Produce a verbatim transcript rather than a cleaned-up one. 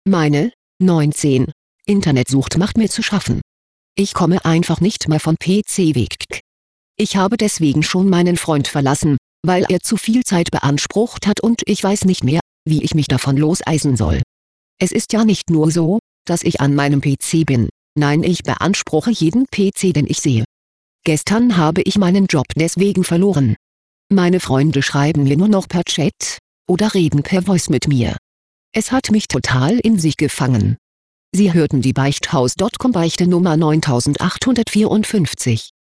Meine, neunzehn, Internetsucht macht mir zu schaffen. Ich komme einfach nicht mehr vom P C weg. Ich habe deswegen schon meinen Freund verlassen, weil er zu viel Zeit beansprucht hat und ich weiß nicht mehr, wie ich mich davon loseisen soll. Es ist ja nicht nur so, dass ich an meinem P C bin, nein, ich beanspruche jeden P C, den ich sehe. Gestern habe ich meinen Job deswegen verloren. Meine Freunde schreiben mir nur noch per Chat oder reden per Voice mit mir. Es hat mich total in sich gefangen. Sie hörten die Beichthaus Punkt com Beichte Nummer neuntausendachthundertvierundfünfzig.